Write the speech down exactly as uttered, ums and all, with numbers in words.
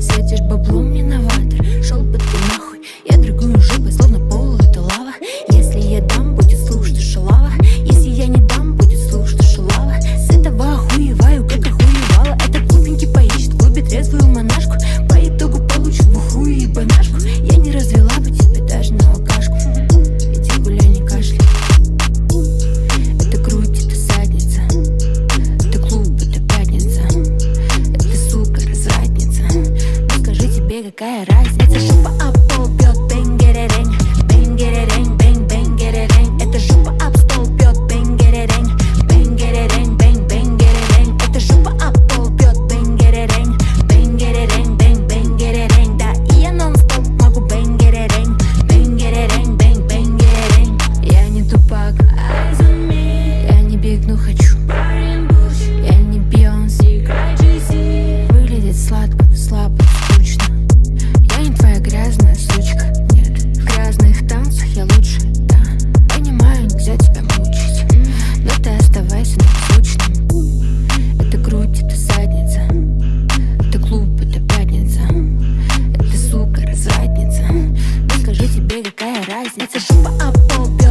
Светишь баблом, не новатор. Шел бы ты нахуй, я другую жопой, словно пол это лава. Если я дам, будет слух, что шалава. Если я не дам, будет слух, что шалава. С этого охуеваю, как охуевала. Этот глупенький поищет в клубе трезвую монашку. По итогу получит бухую и банашку. Я не развела бы тебе даже на алкашку. Иди гуляй, не кашляй. Это грудь, это задница. Это клуб, это пятница. Это, сука, развратница. Ну скажи тебе, какая разница? Жопа об пол бьет, бэнгерерень. Бэнгерерень, бэнг, бэнгерерень. Это жопа об стол бьет, бэнгерерень. Бэнгерерень, бэнг, бэнгерерень. Это жопа об пол бьет, бэнгерерень. Бэнгерерень, бэнг, бэнгерерень. Да, и я нон-стоп могу бэнгерерень. Бэнгерерень, бэнг, бэнгерерень. Я не тупак, я не биг, но хочу. Я не Бейонс, выглядит сладко, но слабо, скучно. Я не твоя грязная сучка, нет. В грязных танцах я лучше, да. Понимаю, нельзя тебя мучить, но ты оставайся незвучным. Это грудь, это задница. Это клуб, это пятница. Это, сука, развратница. Ну скажи тебе, какая разница? Жопа об пол бьет.